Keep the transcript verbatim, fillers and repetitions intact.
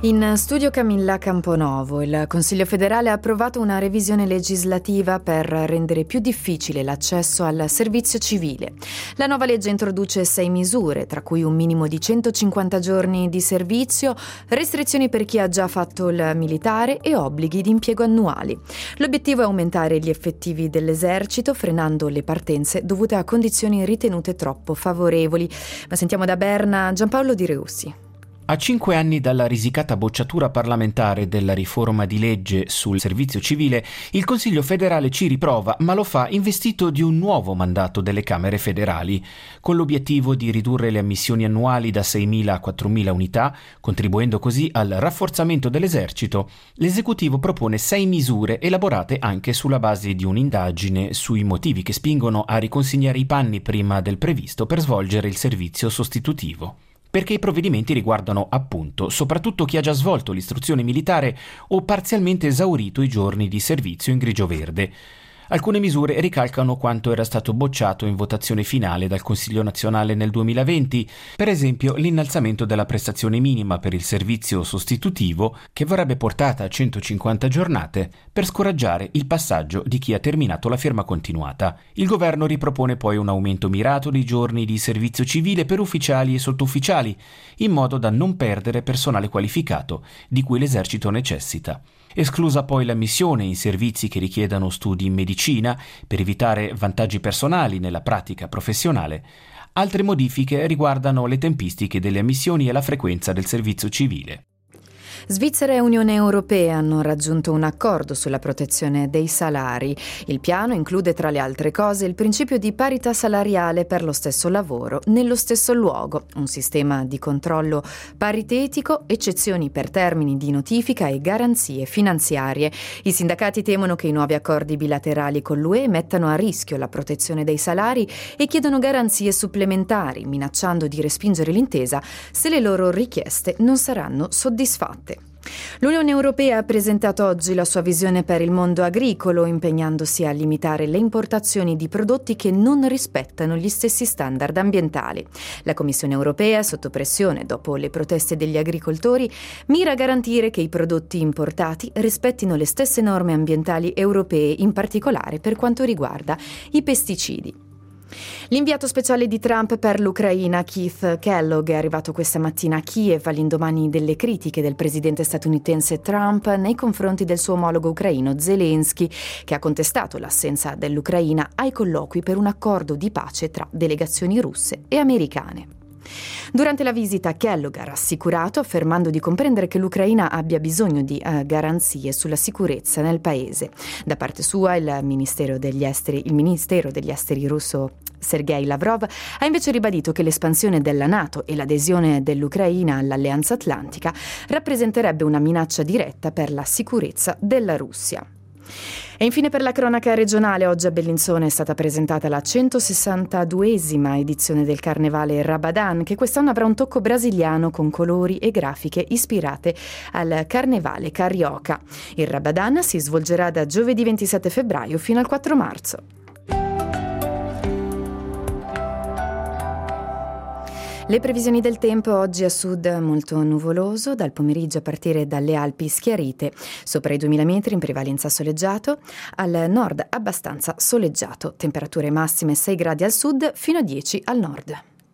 In studio Camilla Camponovo. Il Consiglio federale ha approvato una revisione legislativa per rendere più difficile l'accesso al servizio civile. La nuova legge introduce sei misure, tra cui un minimo di centocinquanta giorni di servizio, restrizioni per chi ha già fatto il militare e obblighi di impiego annuali. L'obiettivo è aumentare gli effettivi dell'esercito, frenando le partenze dovute a condizioni ritenute troppo favorevoli. Ma sentiamo da Berna Giampaolo Di Reussi. A cinque anni dalla risicata bocciatura parlamentare della riforma di legge sul servizio civile, il Consiglio federale ci riprova, ma lo fa investito di un nuovo mandato delle Camere federali. Con l'obiettivo di ridurre le ammissioni annuali da seimila a quattromila unità, contribuendo così al rafforzamento dell'esercito, l'esecutivo propone sei misure elaborate anche sulla base di un'indagine sui motivi che spingono a riconsegnare i panni prima del previsto per svolgere il servizio sostitutivo. Perché i provvedimenti riguardano appunto soprattutto chi ha già svolto l'istruzione militare o parzialmente esaurito i giorni di servizio in grigio-verde. Alcune misure ricalcano quanto era stato bocciato in votazione finale dal Consiglio nazionale nel duemilaventi, per esempio l'innalzamento della prestazione minima per il servizio sostitutivo, che vorrebbe portata a centocinquanta giornate, per scoraggiare il passaggio di chi ha terminato la ferma continuata. Il governo ripropone poi un aumento mirato dei giorni di servizio civile per ufficiali e sottufficiali, in modo da non perdere personale qualificato, di cui l'esercito necessita. Esclusa poi la missione in servizi che richiedano studi in medicina per evitare vantaggi personali nella pratica professionale. Altre modifiche riguardano le tempistiche delle ammissioni e la frequenza del servizio civile. Svizzera e Unione Europea hanno raggiunto un accordo sulla protezione dei salari. Il piano include tra le altre cose il principio di parità salariale per lo stesso lavoro nello stesso luogo, un sistema di controllo paritetico, eccezioni per termini di notifica e garanzie finanziarie. I sindacati temono che i nuovi accordi bilaterali con l'U E mettano a rischio la protezione dei salari e chiedono garanzie supplementari, minacciando di respingere l'intesa se le loro richieste non saranno soddisfatte. L'Unione Europea ha presentato oggi la sua visione per il mondo agricolo, impegnandosi a limitare le importazioni di prodotti che non rispettano gli stessi standard ambientali. La Commissione Europea, sotto pressione dopo le proteste degli agricoltori, mira a garantire che i prodotti importati rispettino le stesse norme ambientali europee, in particolare per quanto riguarda i pesticidi. L'inviato speciale di Trump per l'Ucraina, Keith Kellogg, è arrivato questa mattina a Kiev all'indomani delle critiche del presidente statunitense Trump nei confronti del suo omologo ucraino Zelensky, che ha contestato l'assenza dell'Ucraina ai colloqui per un accordo di pace tra delegazioni russe e americane. Durante la visita Kellogg ha rassicurato, affermando di comprendere che l'Ucraina abbia bisogno di eh, garanzie sulla sicurezza nel paese. Da parte sua il Ministero degli Esteri, il Ministero degli Esteri russo Sergei Lavrov ha invece ribadito che l'espansione della NATO e l'adesione dell'Ucraina all'Alleanza Atlantica rappresenterebbe una minaccia diretta per la sicurezza della Russia. E infine per la cronaca regionale, oggi a Bellinzona è stata presentata la centosessantaduesima edizione del Carnevale Rabadan, che quest'anno avrà un tocco brasiliano con colori e grafiche ispirate al Carnevale Carioca. Il Rabadan si svolgerà da giovedì ventisette febbraio fino al quattro marzo. Le previsioni del tempo: oggi a sud molto nuvoloso, dal pomeriggio a partire dalle Alpi schiarite, sopra i duemila metri in prevalenza soleggiato, al nord abbastanza soleggiato, temperature massime sei gradi al sud fino a dieci al nord.